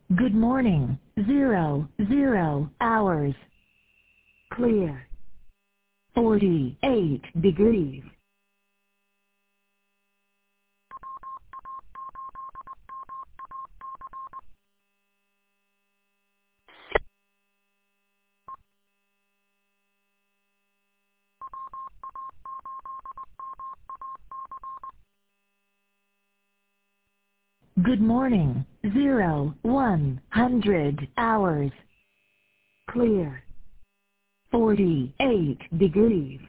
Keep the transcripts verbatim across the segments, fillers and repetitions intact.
Good morning. Zero, zero hours. Clear. forty-eight degrees. Good morning. Zero, one hundred hours. Clear. forty-eight degrees.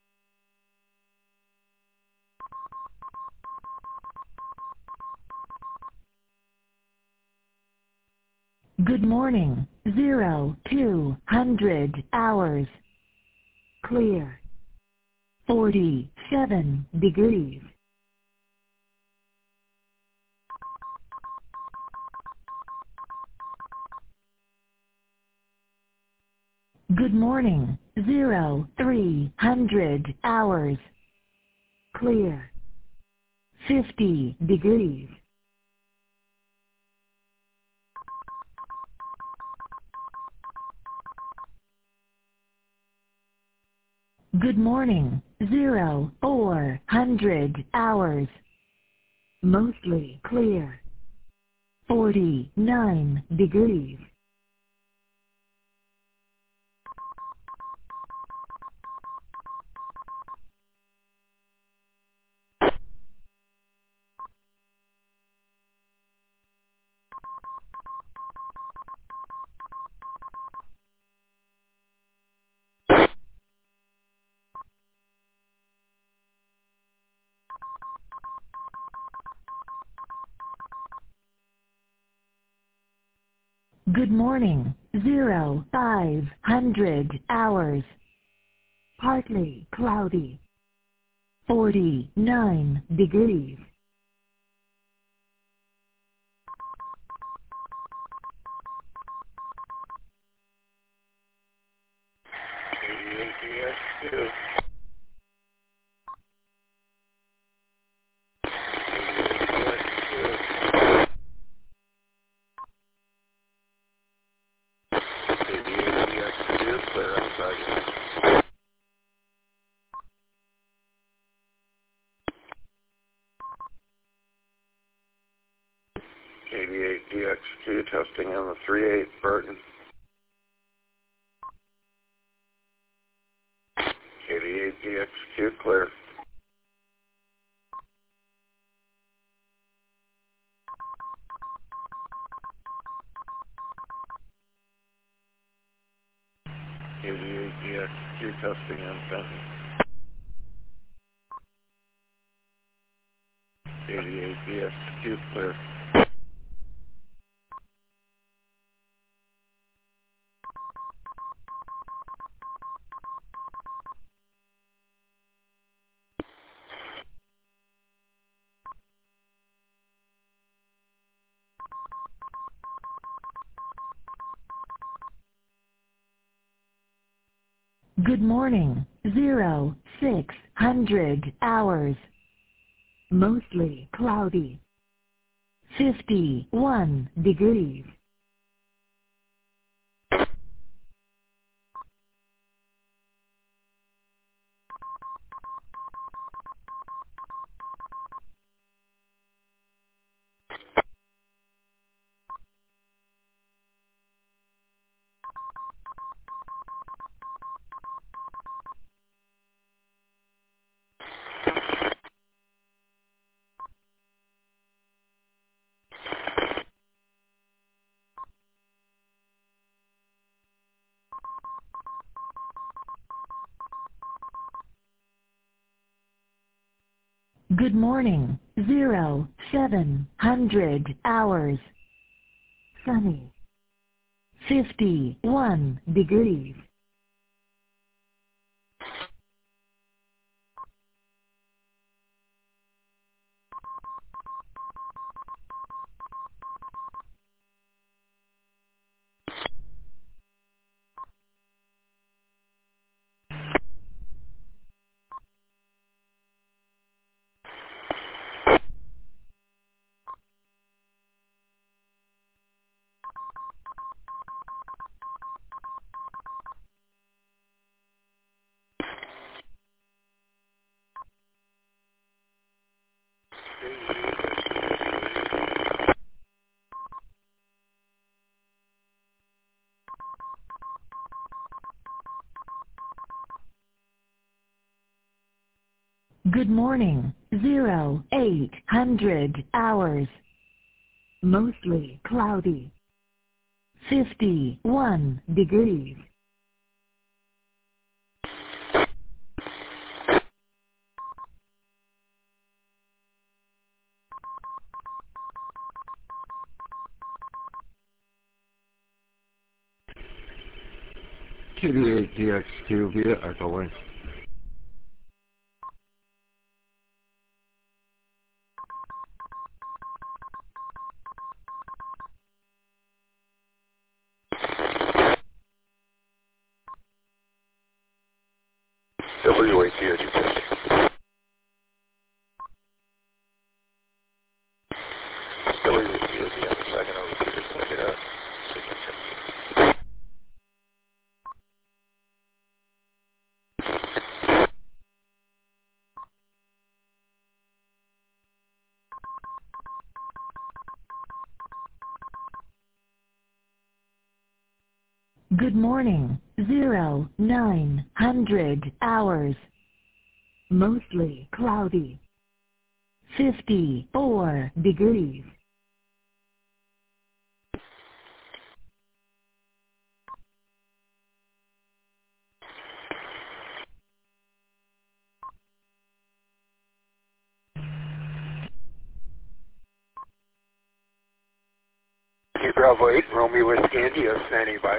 Good morning. Zero, two hundred hours. Clear. forty-seven degrees. Good morning. Zero, three hundred hours. Clear. fifty degrees. Good morning. Zero, four hundred hours. Mostly clear. forty-nine degrees. Good morning. Zero, five hundred hours. Partly cloudy. forty-nine degrees. eighty-eight D X two. eighty-eight D X two, clear outside. eighty-eight D X two, testing on the three eight Burton. eighty-eight D X two, clear. eighty-eight D X two, testing on Fenton. eighty-eight D X two, clear. Good morning. Zero, six hundred hours. Mostly cloudy. fifty-one degrees. Good morning. Zero, seven hundred hours. Sunny. fifty-one degrees. Good morning, zero, eight hundred hours. Mostly cloudy. fifty-one degrees. K D eight D X two via Echo Link. W A T O two fifty. W A T O two on the second over two, just look it up. Good morning, zero, nine hundred hours. Mostly cloudy. fifty-four degrees. Q Bravo eight, Romeo Whiskey India, standing by.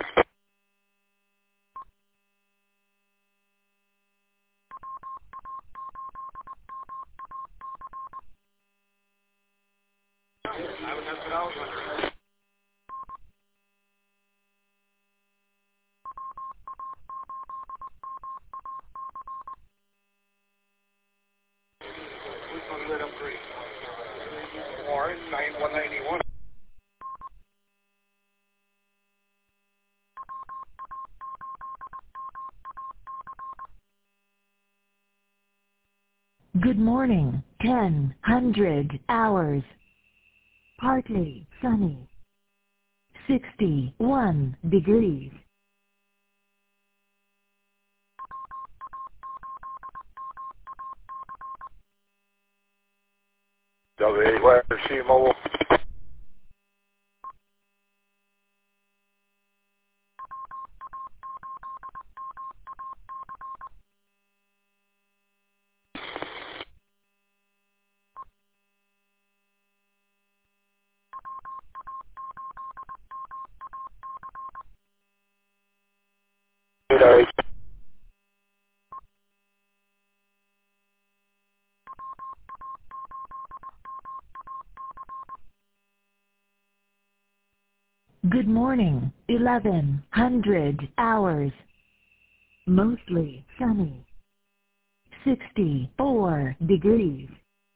Warren, nine one ninety-one. Good morning, ten hundred hours. Partly sunny. sixty-one degrees. W eight West, C Mobile. eight. Good morning, eleven hundred hours. Mostly sunny. sixty-four degrees.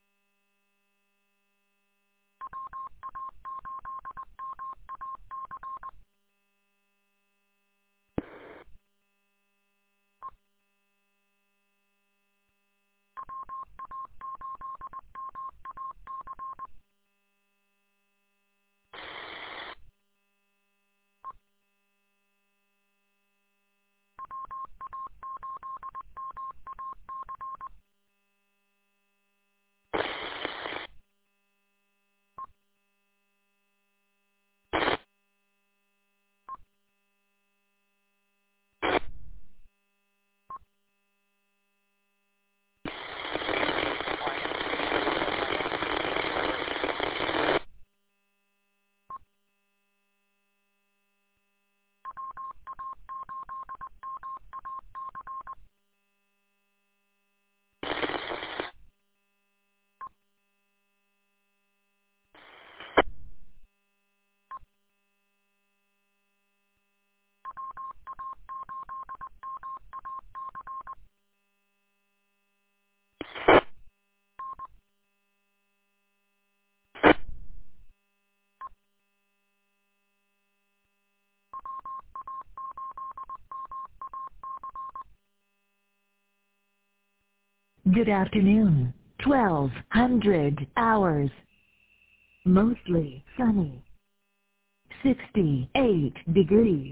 Good afternoon, twelve hundred hours. Mostly sunny. sixty-eight degrees.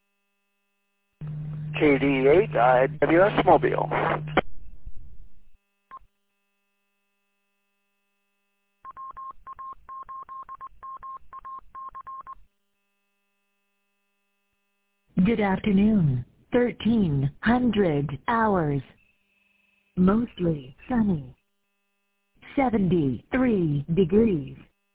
K D eight, I W S Mobile. Good afternoon. thirteen hundred hours. Mostly sunny. seventy-three degrees.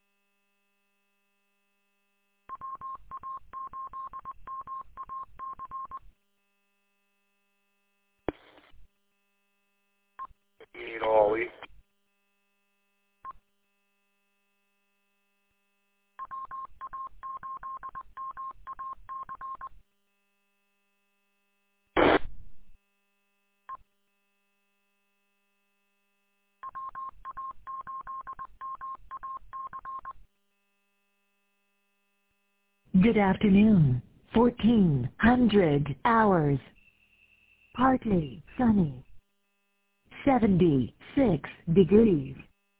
You need Ollie. Good afternoon. fourteen hundred hours. Partly sunny. seventy-six degrees.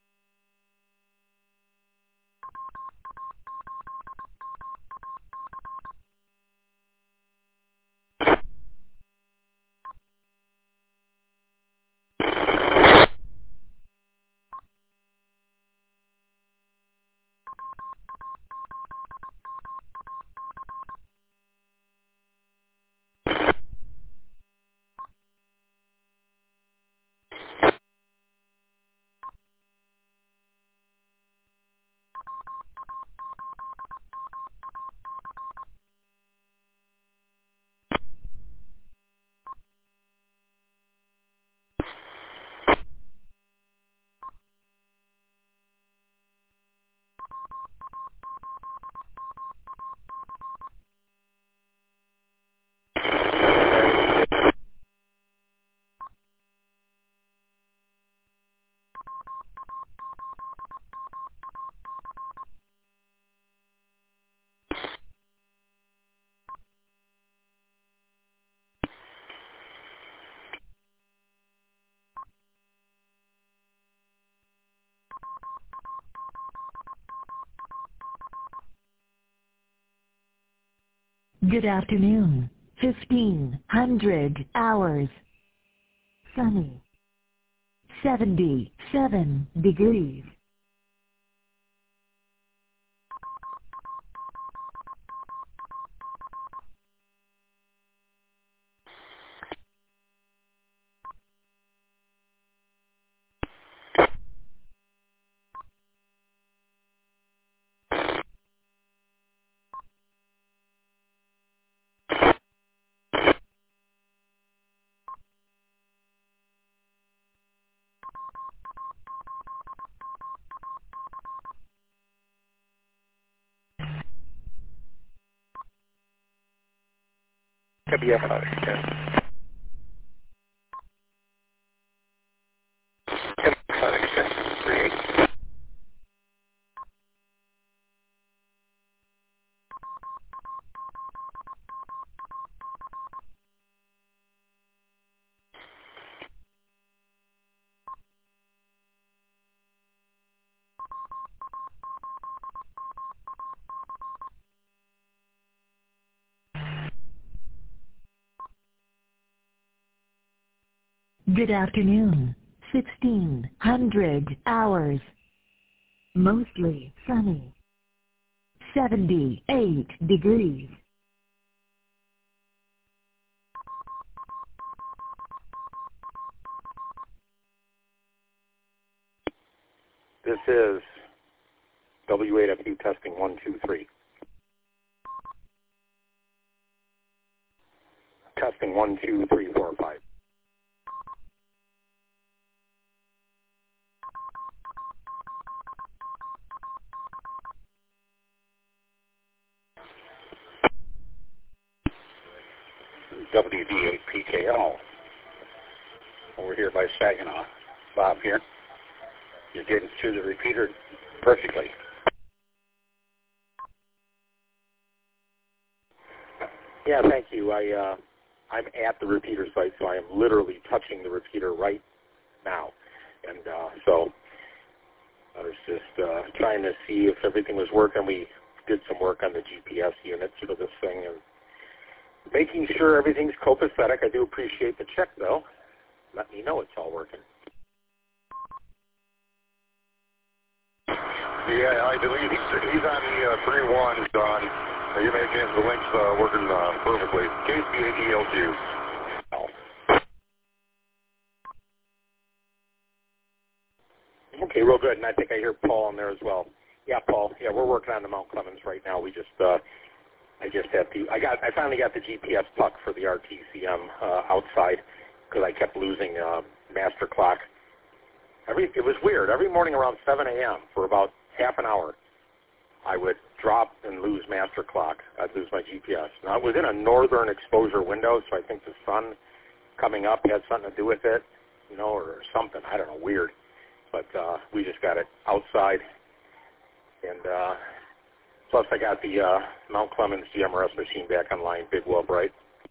Good afternoon. fifteen hundred hours. Sunny. seventy-seven degrees. W F I, yes. W F I, yes. Three. Good afternoon. sixteen hundred hours. Mostly sunny. seventy-eight degrees. This is W A W testing one, two, three. Testing one, two, three, four, five. W D eight P K L. Over here by Saginaw. Bob here. You're getting to the repeater perfectly. Yeah, thank you. I, uh, I'm at the repeater site, so I am literally touching the repeater right now. And uh, so I was just uh, trying to see if everything was working. We did some work on the G P S units for this thing and making sure everything's copacetic. I do appreciate the check, though. Let me know it's all working. Yeah, I believe he's, he's on the uh, three one, Don. You made chance the link's uh, working uh, perfectly. K C eight E L Q. Okay, real good, and I think I hear Paul in there as well. Yeah, Paul. Yeah, we're working on the Mount Clemens right now. We just, uh, I just have to. I got, I finally got the G P S puck for the R T C M uh, outside because I kept losing uh, master clock. Every, it was weird. Every morning around seven a.m. for about half an hour, I would drop and lose master clock. I'd lose my G P S. Now, it was in a northern exposure window, so I think the sun coming up had something to do with it, you know, or something. I don't know, weird. But uh, we just got it outside. And uh, plus I got the uh, Mount Clemens G M R S machine back online, big well bright.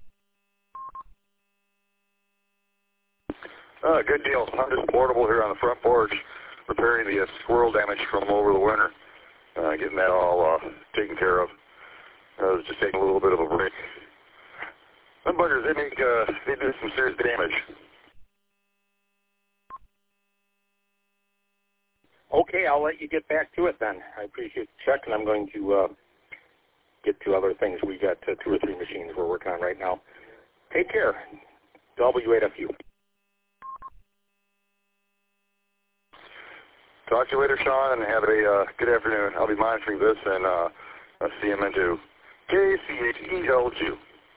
Uh, good deal. I'm just portable here on the front porch, repairing the uh, squirrel damage from over the winter, uh, getting that all uh, taken care of. I was just taking a little bit of a break. Them buggers, they make, uh, they do some serious damage. Okay, I'll let you get back to it then. I appreciate the check, and I'm going to uh, get to other things. We got uh, two or three machines we're working on right now. Take care. W eight F U. Talk to you later, Sean, and have a uh, good afternoon. I'll be monitoring this and uh, C M N two. K C H E L Q.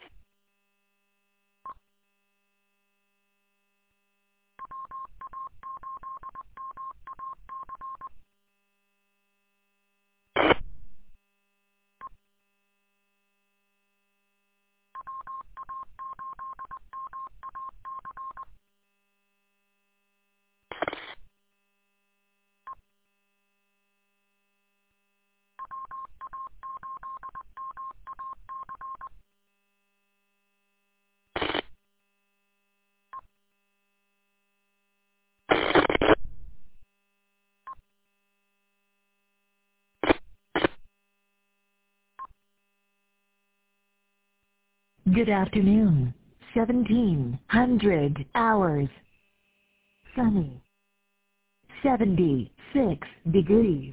Good afternoon. seventeen hundred hours. Sunny. seventy-six degrees.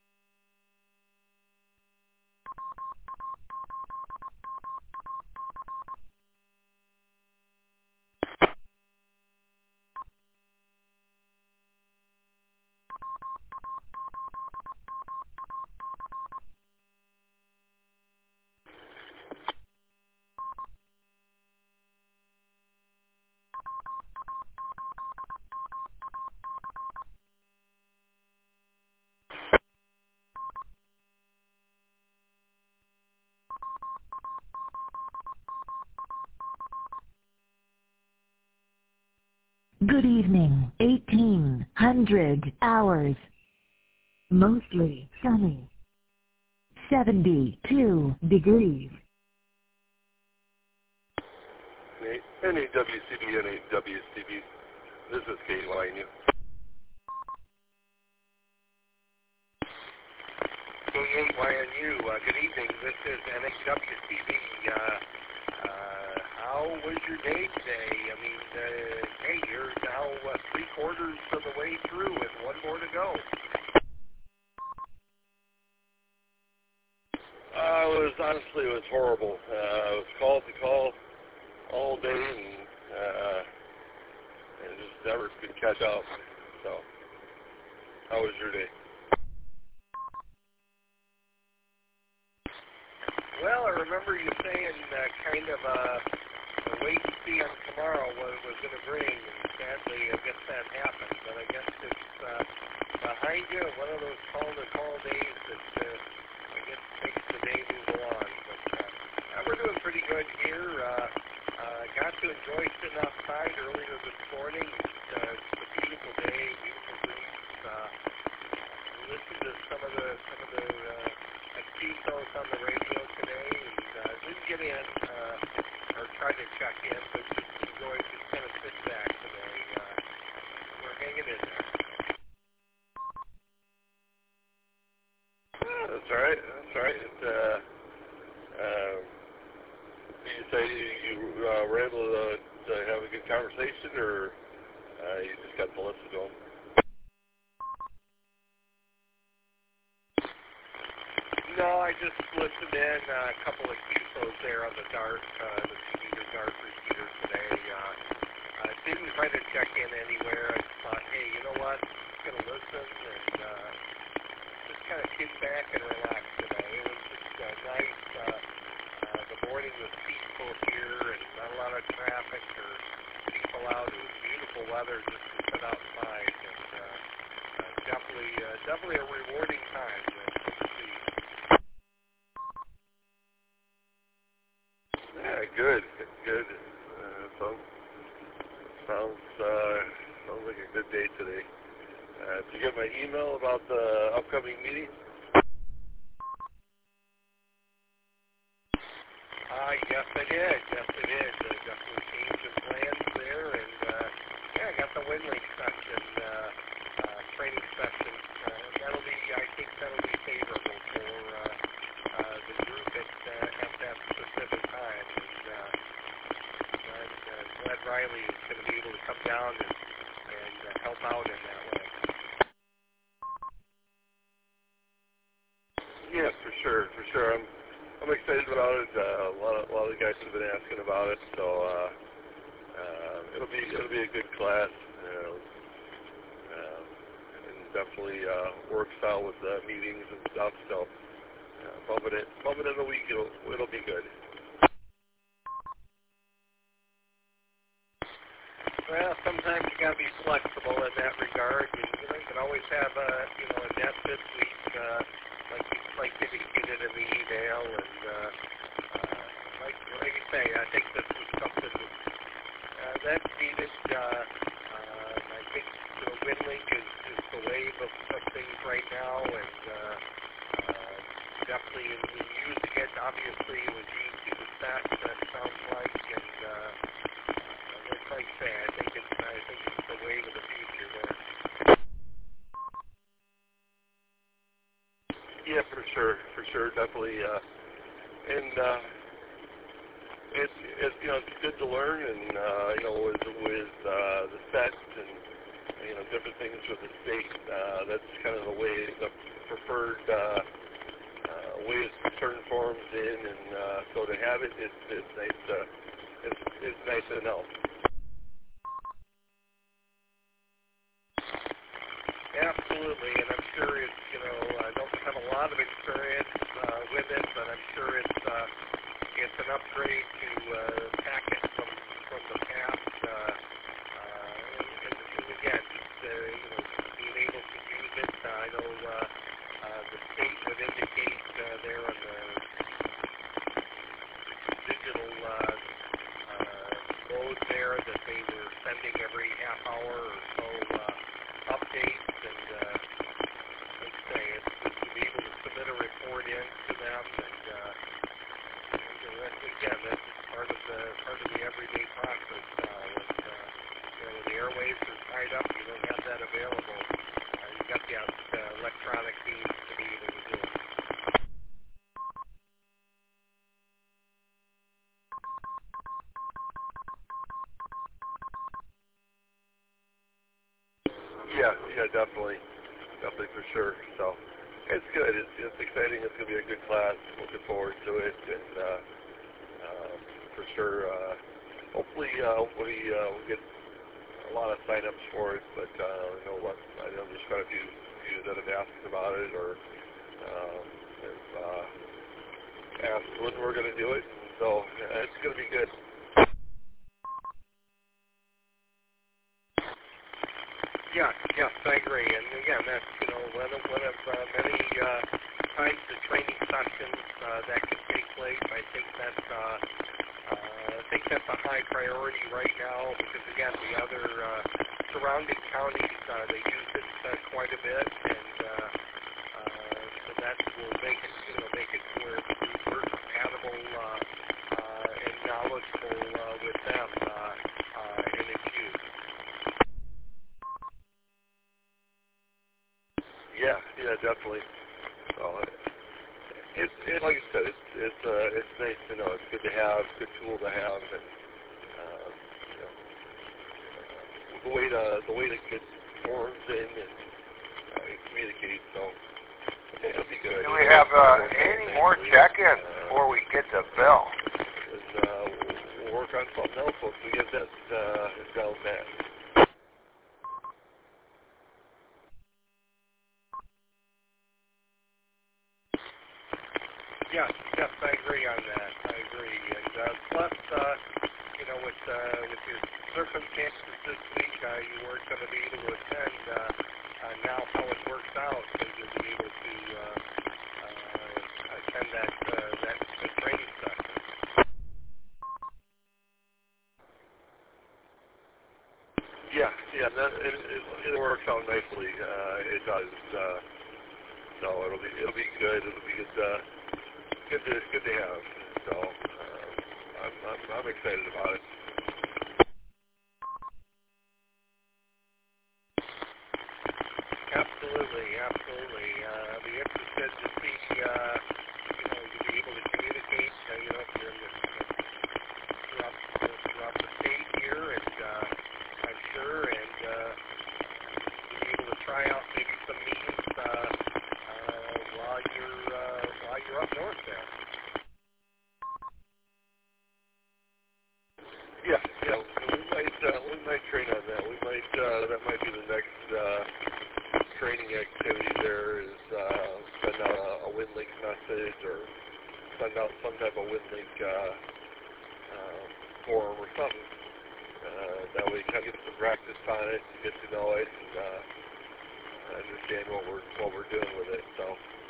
Good evening. eighteen hundred hours. Mostly sunny. seventy-two degrees. N A W C B, N A W C B. This is K Y N U. K eight Y N U, uh, good evening. This is N A W C B. Uh, uh, how was your day today? I mean, uh, hey, you're now uh, three quarters of the way through and one more to go. Uh, it was honestly, it was horrible. Uh, I was called to call all day and, uh, and just never could catch up. So, how was your day? Well, I remember you saying uh, kind of uh, a wait and see on tomorrow what it was going to bring, and sadly, I guess that happened. But I guess it's uh, behind you, one of those call-to-call days that uh, I guess makes the day move along. But uh, we're doing pretty good here. Uh, uh, got to enjoy sitting outside earlier this morning. It's, uh, it's a beautiful day, beautiful breeze. Uh, listened to some of the some of the uh, T shows on the radio today, and uh, didn't get in uh, or try to check in, but just enjoyed just kind of sitting back today. Uh, we're hanging in there. Oh, that's all right. That's all right. It, uh, uh, you say you uh, were able to, to have a good conversation, or uh, you just got to listen to them? No, I just listened in uh, a couple of Q S Os there on the Dart, uh, the two-meter Dart repeater today. Uh, uh, didn't try to check in anywhere. I just thought, hey, you know what? I'm just going to listen and uh, just kind of kick back and relax today. It was just uh, nice. Uh, uh, the morning was peaceful here and not a lot of traffic or people out. It was beautiful weather just to sit outside. And uh, uh, definitely, uh, definitely a rewarding time. Uh, Yeah, good, good. Uh, sounds sounds uh, sounds like a good day today. Uh, did you get my email about the upcoming meeting? Uh, yes, I did. Yes, I did. Uh, definitely changed some plans there, and uh, yeah, I got the WinLink session, uh, uh, training session. Uh, that'll be, I think, that'll be favorable for uh, uh, the group at, uh, at that specific time. And uh, glad, uh, glad Riley is going to be able to come down and, and uh, help out in that way. Yeah, for sure, for sure. I'm I'm excited about it. Uh, a lot of a lot of the guys have been asking about it, so uh, uh, it'll be it'll be a good class. Uh, uh, and definitely uh, works out with the meetings and stuff. So uh, bumping it bumping it in a week, it'll it'll be good. Well, sometimes you got to be flexible in that regard. You, you know, you can always have a, you know, a net this week, uh, like you like indicated in the email, and uh, uh, like like you say, I think this is something uh, that's needed. Uh, uh, I think you know, WinLink is, is the wave of, of things right now, and uh, uh, definitely in, in using it. Obviously, it was easy to set. That sounds like, and. Uh, Like I say, I think it's I think it's the wave of the future there. Yeah, for sure, for sure, definitely. Uh, and uh, it's it's you know it's good to learn, and uh, you know with with uh, the sets and you know different things with the state. Uh, that's kind of the way the preferred uh, uh, way to turn forms in, and uh, so to have it, it's it's nice to it's it's nice to know. Absolutely, and I'm sure it's, you know, I don't have a lot of experience uh, with it, but I'm sure it's uh, it's an upgrade to uh, packet from from the past. Uh, uh, and, and, and again, just, uh, you know, being able to use it. Uh, I know uh, uh, the state would indicate uh, there on the digital uh, uh, mode there that they were sending every half hour or so uh, updates. And uh, like I say, it's just to be able to submit a report in to them, and uh, you know, that's, again, that's just part of the part of the everyday process. Uh, when, uh, you know, when the airwaves are tied up, you don't have that available. Uh, you got the uh, electronic means to be able to do it. Yeah, yeah, definitely, definitely for sure. So it's good. It's it's exciting. It's gonna be a good class. Looking forward to it, and uh, uh, for sure. Uh, hopefully, uh, hopefully uh, we'll get a lot of sign-ups for it. But uh, I know what I know there's quite a few, few that have asked about it or um, have uh, asked when we're gonna do it. So uh, it's gonna be good. Yeah, yes, I agree. And again, that's, you know, one of, one of uh, many uh, kinds of training sessions uh, that can take place. I think that's, uh, uh, I think that's a high priority right now because, again, the other uh, surrounding counties, uh, they use it uh, quite a bit, and uh, uh, so that will make it, you know, make it where we're compatible uh, uh, and knowledgeable uh, with them uh, uh, in its use. Yeah, yeah, definitely. So it's it, like I said, it's it's uh, it's nice to know. It's good to have, good tool to have, and uh, you know, the way to the way to get forms in and uh, communicate. So It'll be good. Do we have uh, any more check-ins before we get to Bill? And, uh, we'll work on something else once we get that uh, down pat. Yes, yes, I agree on that. I agree. And uh, plus, uh, you know, with uh, with your circumstances this week, uh, you weren't going to be able to attend. Uh, uh, now, how it works out, is you'll be able to uh, uh, attend that uh, that the training session. Yeah, yeah, that, it, it, it works out nicely. Uh, it does. Uh, so it'll be it'll be good. It'll be good. Uh, good to good to have. So uh, I'm, I'm I'm excited about it. Absolutely, absolutely. Uh, I'll be interested to see, uh, you know, you'll be able to communicate, uh, you know, if you're in the, throughout, throughout the state here, and uh, I'm sure, and uh, you'll be able to try out maybe some meetings uh, uh, while you're uh, while you're up north there. Yeah, yeah. We might uh, we might train on that. We might uh, that might be the next uh, training activity. There is uh, send out a, a WinLink message or send out some type of WinLink uh, uh, form or something. Uh, that way, you kind of get some practice on it, and get to know it, and uh, understand what we're what we're doing with it. So.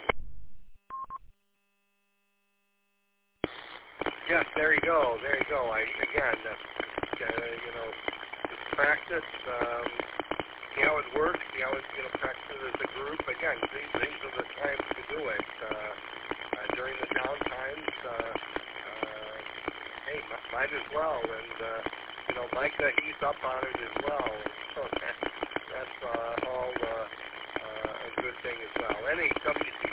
Yes, there you go, there you go. I again, uh, uh, you know, just practice. Um, see how it works. See how it, you know, practice it as a group. Again, these, these are the times to do it. Uh, uh, during the down times, uh, uh, hey, m- might as well. And uh, you know, Mike, uh, he's up on it as well. So that, that's uh, all uh, uh, a good thing as well. N A W C.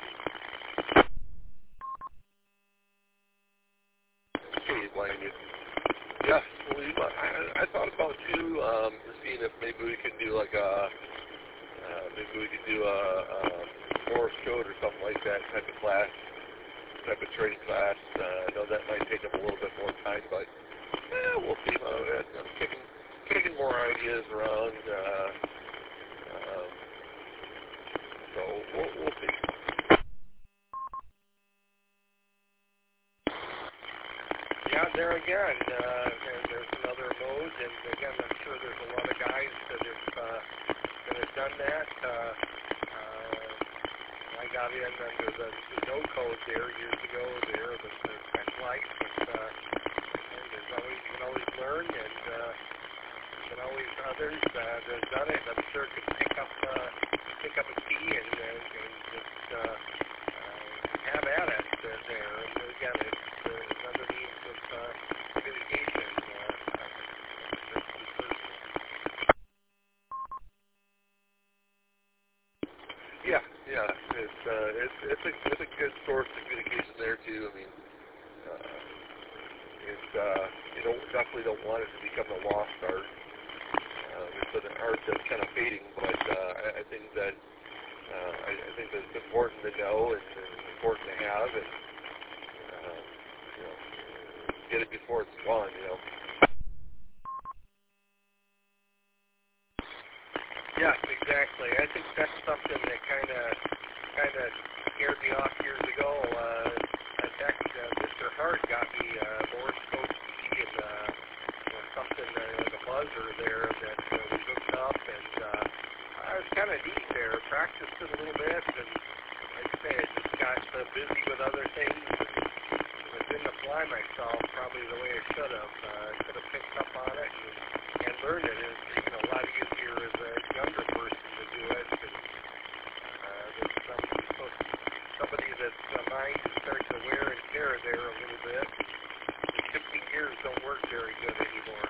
Okay, Blaine. Yes, we, I, I thought about too, um, seeing if maybe we could do like a, uh, maybe we could do a, a Morse code or something like that type of class, type of training class. Uh, I know that might take up a little bit more time, but eh, we'll see. Uh, I'm kicking, kicking more ideas around, uh, um, so we'll, we'll see. Yeah, there again, uh, and there's another mode, and again, I'm sure there's a lot of guys that have, uh, that have done that. Uh, uh, I got in under the, the no code there years ago there, the, the tech light, but uh, and there's always, you can always learn, and uh, there's always others uh, that have done it. I'm sure could pick up, uh, pick up a key and, uh, and just uh, uh, have at it uh, there. And again, it's uh, another means of uh, communication. Uh, uh, Yeah, yeah, it's uh, it's it's a it's a good source of communication there too. I mean, uh, it's uh, you know definitely don't want it to become a lost art. Uh, it's an art that's kind of fading, but uh, I, I think that uh, I, I think that it's important to know and, and important to have, and uh, you know, get it before it's gone. You know. Yes, exactly. I think that's something that kind of kind of scared me off years ago. Uh, in fact, uh, Mister Hart got me uh, Morse code key and uh, you know, something uh, like a buzzer there that uh, we hooked up, and uh, I was kind of neat there. Practiced it a little bit, and like I say, I just got uh, busy with other things. And I didn't apply myself probably the way I should have. Uh, I could have picked up on it and, and learned it. It's you know, a lot easier as a younger person to do it. And, uh, there's some, so somebody that's uh, mind is starting to wear and tear there a little bit. The shifting gears don't work very good anymore.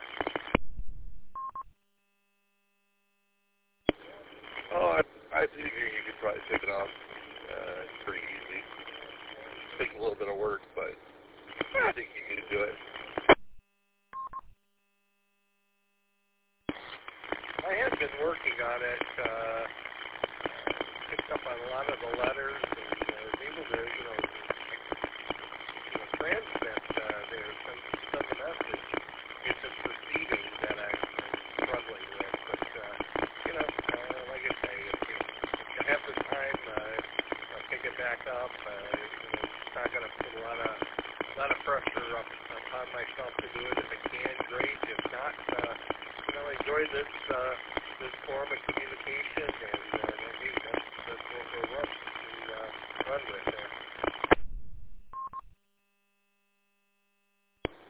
Oh, I, I figure you could probably take it off. Uh, it's pretty easy. Take a little bit of work, but I think you can do it. I had been working on it, uh, picked up on a lot of the letters and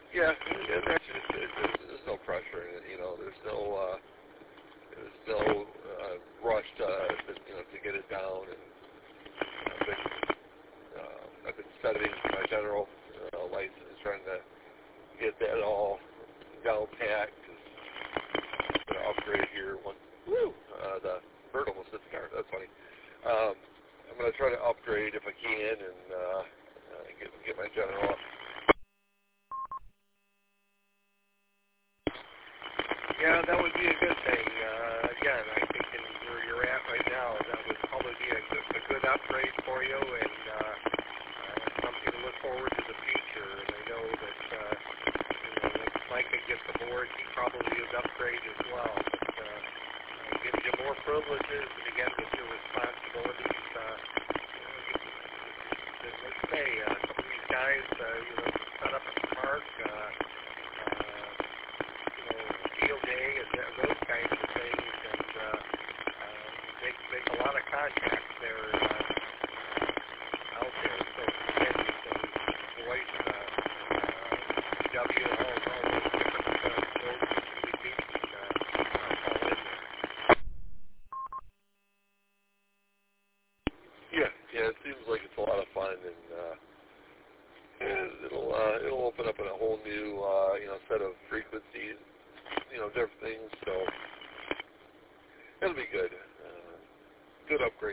Yeah, and that's just, it, there's, there's no pressure in it, you know, there's no, uh, there's no uh, rush to, to, you know, to get it down, and I've been, uh, I've been studying my general uh, license, trying to get that all down packed. I'm going to upgrade here once, woo, uh, the bird almost hit the car, that's funny. Um, I'm going to try to upgrade if I can, and uh, uh, get, get my general up. Yeah, that would be a good thing. Uh, again, I think in where you're at right now, that would probably be a good, a good upgrade for you, and uh, uh, something to look forward to the future. And I know that uh, you know, once Mike can get the board, he probably would upgrade as well. But uh, it gives you more privileges, and again, with your responsibilities. Uh, you know, you, let's say uh, some of these guys, uh, you know, set up at the park. Uh, field day and those kinds of things, and uh, uh, make make a lot of contacts there uh, out there. So again, you can voice uh, uh, W, all, all those different uh, roads and communication uh, all in there. Yeah, yeah, it seems like it's a lot of fun, and uh, it'll uh, it'll open up a whole new uh, you know set of frequencies. You know, different things, so it'll be good. Uh, good upgrade.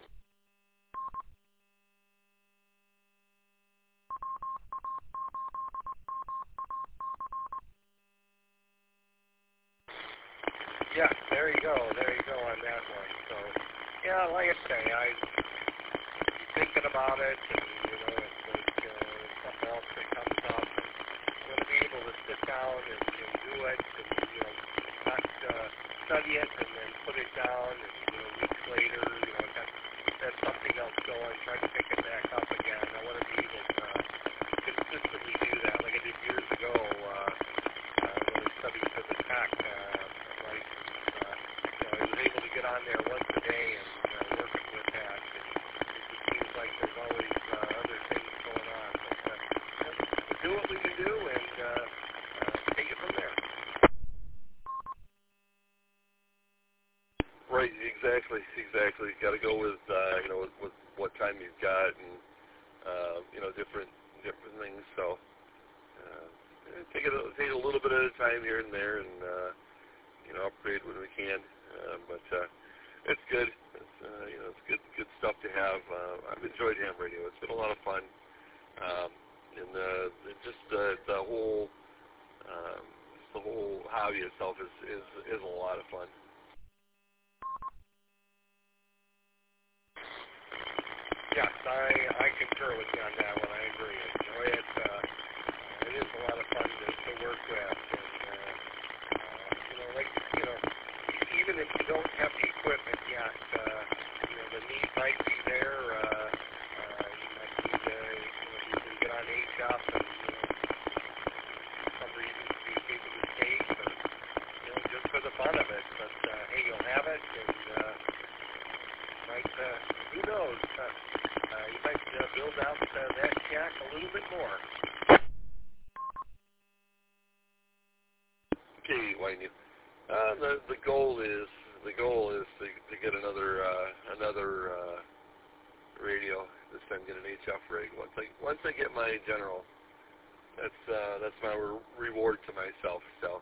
Yeah, there you go, there you go on that one. So, yeah, like I say, I thinking about it, and you know, it's like uh, something else that comes up. I'm going to be able to sit down and, and do it, and you know, not uh, study it and then put it down, and you know, weeks later, you know, got got something else going, try to pick it back up again. I want to be able to uh, consistently do that, like I did years ago uh, uh, when I studied for the TAC uh, license. Uh, you know, I was able to get on there once a day and uh, working with that. And it seems like there's always uh, other things going on. But, uh, we'll do what we can do and uh, uh, take it from there. Right, exactly, exactly. Got to go with uh, you know with, with what time you've got, and uh, you know different different things. So uh, take it take it a little bit at a time here and there, and uh, you know upgrade when we can. Uh, but uh, it's good. It's uh, you know it's good good stuff to have. Uh, I've enjoyed ham radio. It's been a lot of fun, um, and uh, it just uh, the whole um, the whole hobby itself is is is a lot of fun. Yes, I, I concur with you on that one. I agree. You know, it, uh, it is a lot of fun to, to work with. And, uh, uh, you know, like, you know, even if you don't have the equipment yet, uh, you know, the need might be there. Uh, uh, you might need, uh, you know, you can get on H up and, you know, for some reason be able to tape or, you know, just for the fun of it. But, uh, hey, you'll have it and, uh, might, uh, who knows? Uh, Uh, you might uh, build out uh, that shack a little bit more. Okay, Wayne. Uh, the the goal is the goal is to, to get another uh, another uh, radio. This time, get an H F rig. Once I once I get my general, that's uh, that's my re- reward to myself. So.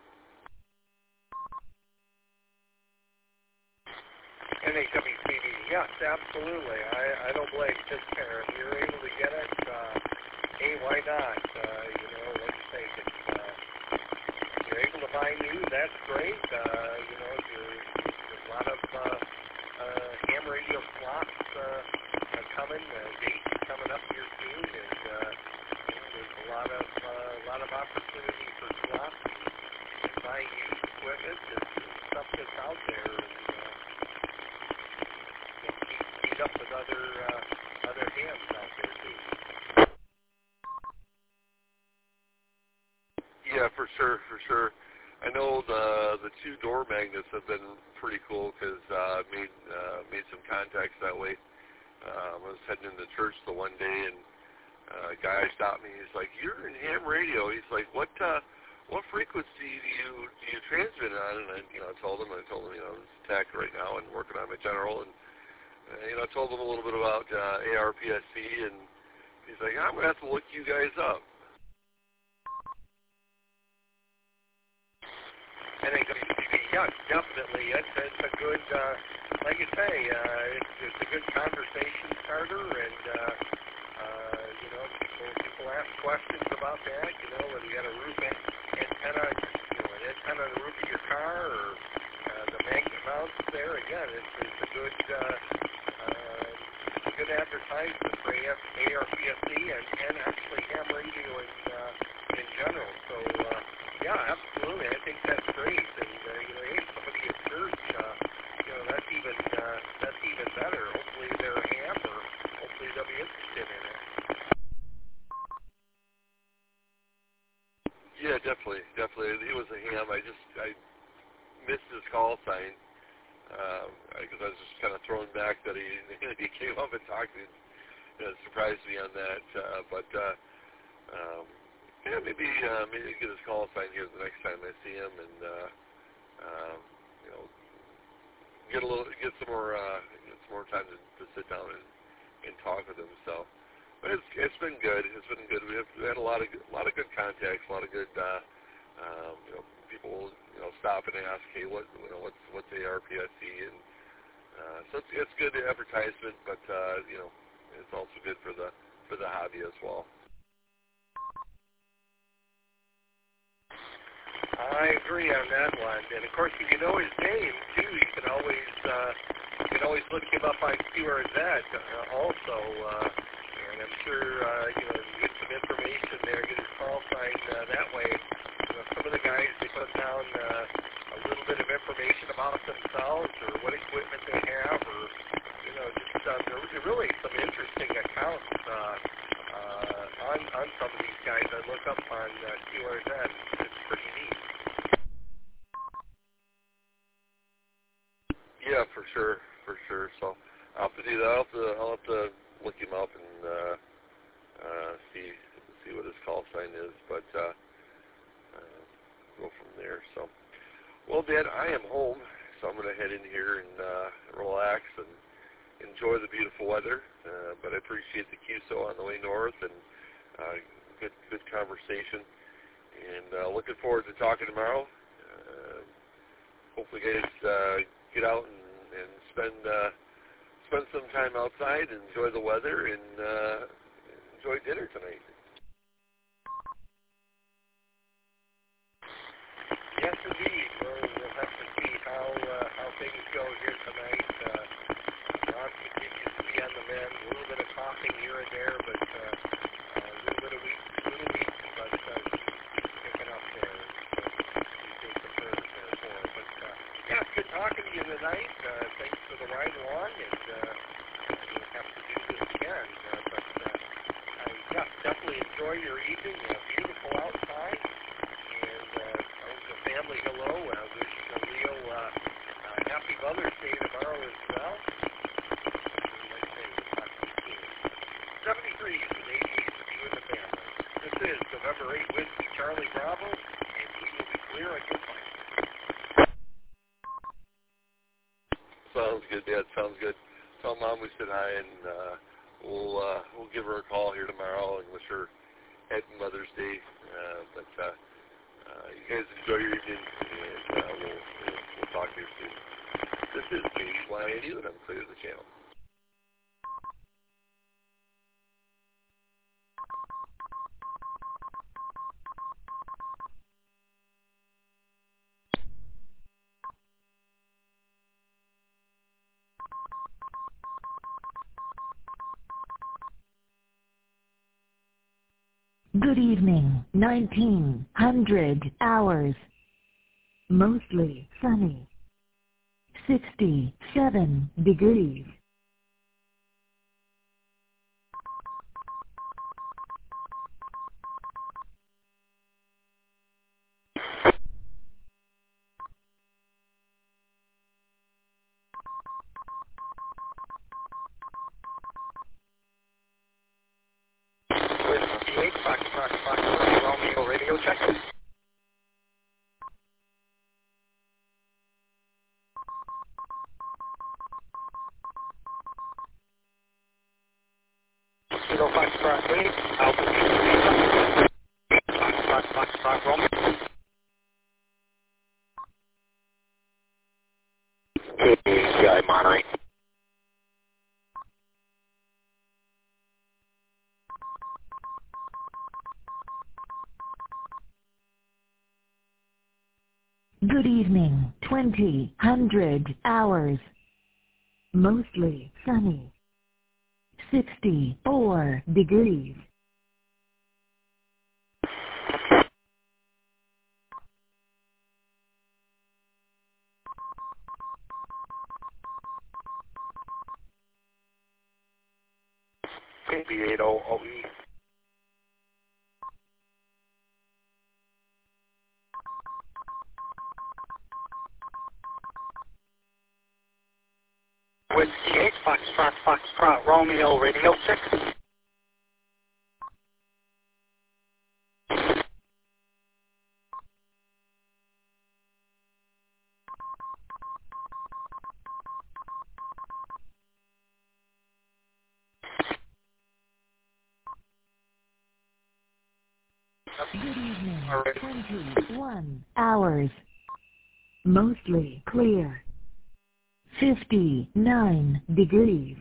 N H W C D, yes, absolutely. I, I don't blame this parent. If you're able to get it, uh, hey, why not? Uh, you know, let's say if it's, uh, if you're able to buy new, that's great. Uh, you know, you're, there's a lot of uh, uh, ham radio slots uh, coming, uh, dates coming up here soon, and uh, you know, there's a lot of uh, a lot of opportunity for slots and buying used equipment and stuff that's out there. And, uh, meet up with other uh, other hams out there too. Yeah, for sure, for sure. I know the the two door magnets have been pretty cool because I uh, made uh, made some contacts that way. Uh, I was heading into church the one day and uh, guy stopped me. He's like, "You're in ham radio." He's like, "What uh, what frequency do you do you transmit on?" And I, you know, I told him. I told him, you know, I'm tech right now and working on my general, and uh, you know, I told him a little bit about uh, A R P S C, and he's like, "I'm gonna have to look you guys up." I think, yeah, definitely. It's, it's a good, uh, like you say, uh, it's, it's a good conversation starter, and, uh, uh, you know, people, people ask questions about that, you know, whether you got a roof an- antenna, you know, an antenna on the roof of your car, or uh, the magnet mounts there. Again, it's, it's a good, uh, uh, good advertisement for A R P S C and, and actually ham radio in, uh, in general. So, uh, yeah, absolutely. I think that's great. And, uh, you know, hey, somebody at church, uh, you know, that's even, uh, that's even better. Hopefully they're a ham, or hopefully they'll be interested in it. Yeah, definitely, definitely. It was a ham. I just, I missed his call sign, because um, I was just kind of thrown back that he he came up and talked to me. It surprised me on that. Uh, but, uh, um, yeah, maybe uh, maybe get his call sign here the next time I see him, and uh, um, you know, get a little, get some more, uh, get some more time to, to sit down and, and talk with him. So, but it's it's been good. It's been good. We have we had a lot of good, a lot of good contacts, a lot of good, uh, um, you know, people you know stop and ask, hey, what you know, what's what's A R P S C, and uh, so it's it's good advertisement, but uh, you know, it's also good for the for the hobby as well. I agree on that one. And of course, if you know his name too, you can always uh, you can always look him up on Q R Z uh, also. Uh, and I'm sure uh, you know you get some information there, get his call sign uh, that way. You know, some of the guys they put down uh, a little bit of information about themselves, or what equipment they have, or you know just uh, there are really some interesting accounts uh, uh, on on some of these guys I look up on uh, Q R Z. It's pretty neat. Yeah, for sure, for sure. So I'll have to do that. I'll have to, I'll have to look him up and uh, uh, see see what his call sign is, but uh, uh, go from there. So, well, Dad, I am home, so I'm going to head in here and uh, relax and enjoy the beautiful weather. Uh, but I appreciate the Q S O on the way north, and uh, good good conversation. And uh, looking forward to talking tomorrow. Uh, hopefully, guys. Uh, get out and, and spend uh, spend some time outside, enjoy the weather, and uh, enjoy dinner tonight. Yes, indeed. We'll, we'll have to see how uh, how things go here tonight. Uh, Ron continues to be on the mend. A little bit of coughing here and there, but uh, uh, a little bit of weak, little weak, but uh, he's picking up there. So he's doing some service there for him. But uh, yeah, it's good talking to you tonight. Uh, thanks for the ride along, and uh, we'll have to do this again. Uh, but uh, uh, yeah, definitely enjoy your evening. Uh, beautiful outside, and uh, tell the family hello. Uh, wish uh, Leo uh, uh, happy Mother's Day tomorrow as well. And like I say, we'll talk to you soon. seventy-three is the eighty-eight to be with the family. This is November eighth Whiskey Charlie Bravo, and we will be clear on your plan. Sounds good, Dad. Sounds good. Tell Mom we said hi, and uh, we'll uh, we'll give her a call here tomorrow and wish her happy Mother's Day. Uh, but uh, uh, you guys enjoy your evening, and uh, we'll, we'll we'll talk to you soon. This is K Y N U, and I'm clear to the channel. Good evening, nineteen hundred hours. Mostly sunny. sixty-seven degrees. Fox Romeo. Hey, Sky Monterey. Good evening, twenty hundred hours. Mostly sunny. sixty-four degrees. K B eight O O E. Whiskey eight, Foxtrot, Foxtrot, Romeo, Radio six. Good evening, twenty-one hours. Mostly clear. fifty-nine degrees.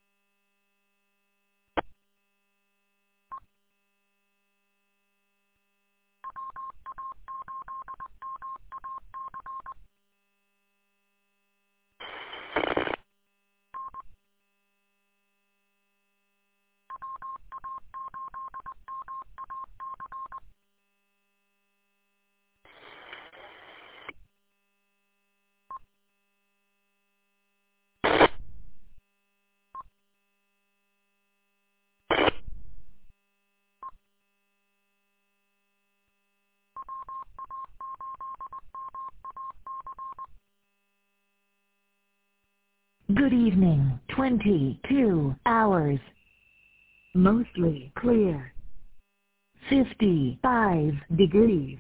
Good evening, twenty-two hours. Mostly clear. fifty-five degrees.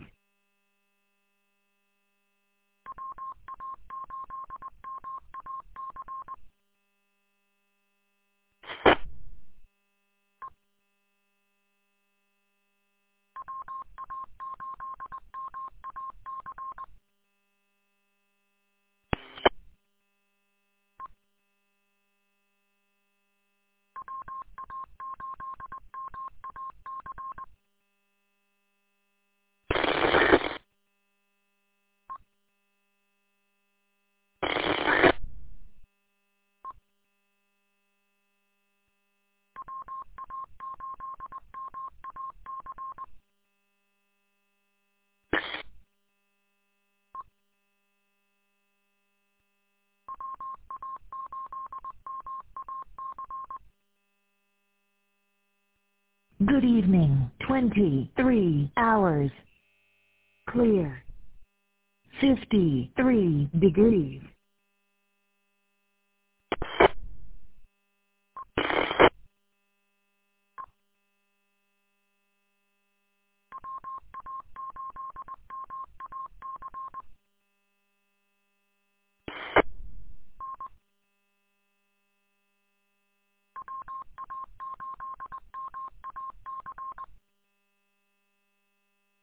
Good evening, twenty-three hours. Clear. fifty-three degrees.